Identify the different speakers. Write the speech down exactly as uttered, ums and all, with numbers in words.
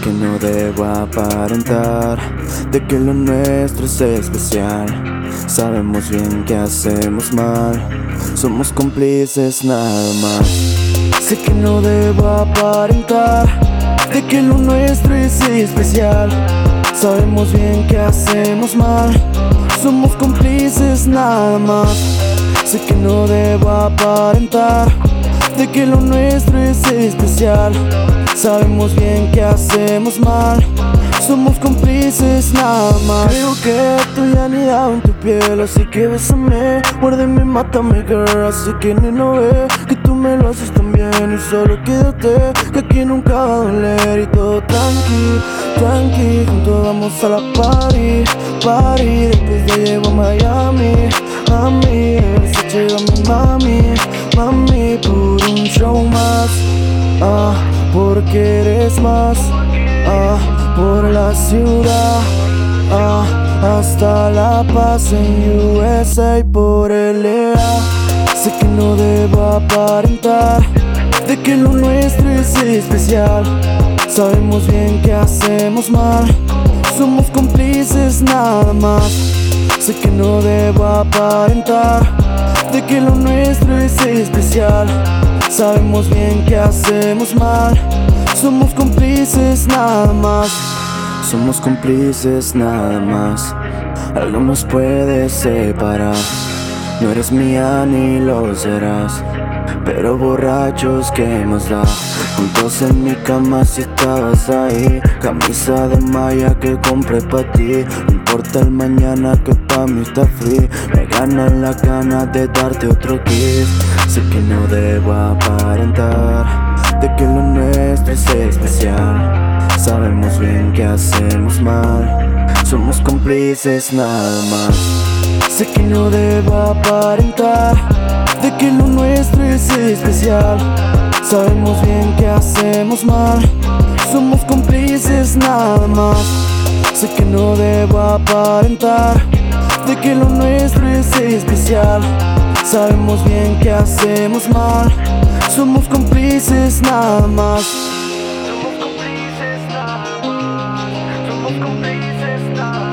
Speaker 1: que no debo aparentar de que lo nuestro es especial. Sabemos bien que hacemos mal, somos cómplices nada más. Sé que no debo aparentar de que lo nuestro es especial. Sabemos bien que hacemos mal, somos cómplices nada más. Sé que no debo aparentar de que lo nuestro es especial. Sabemos bien que hacemos mal, somos cómplices nada más. Creo que estoy anidado en tu piel, así que bésame, muérdeme, mátame, girl. Así que ni no ve que tú me lo haces también. Y solo quédate, que aquí nunca va a doler. Y todo tranqui, tranqui, juntos vamos a la party, party. Después ya llego a Miami, a mí, se llega mi mami, mami, por un show más. Ah, porque eres más, ah, por la ciudad, ah, hasta La Paz en U S A por L A. Sé que no debo aparentar de que lo nuestro es especial. Sabemos bien que hacemos mal, somos cómplices nada más. Sé que no debo aparentar de que lo nuestro es especial. Sabemos bien que hacemos mal, somos cómplices nada más. Somos cómplices nada más. Algo nos puede separar. No eres mía ni lo serás, pero borrachos, ¿qué más da? Juntos en mi cama si estabas ahí. Camisa de malla que compré pa' ti. No importa el mañana que pa' mí está free. Me ganan las ganas de darte otro kiss. Sé que no debo aparentar de que lo nuestro es especial. Sabemos bien que hacemos mal, somos cómplices nada más. Sé que no debo aparentar de que lo nuestro es especial. Sabemos bien que hacemos mal, somos cómplices nada más. Sé que no debo aparentar de que lo nuestro es especial. Sabemos bien que hacemos mal, somos cómplices nada más.
Speaker 2: Somos cómplices nada más, somos cómplices nada más.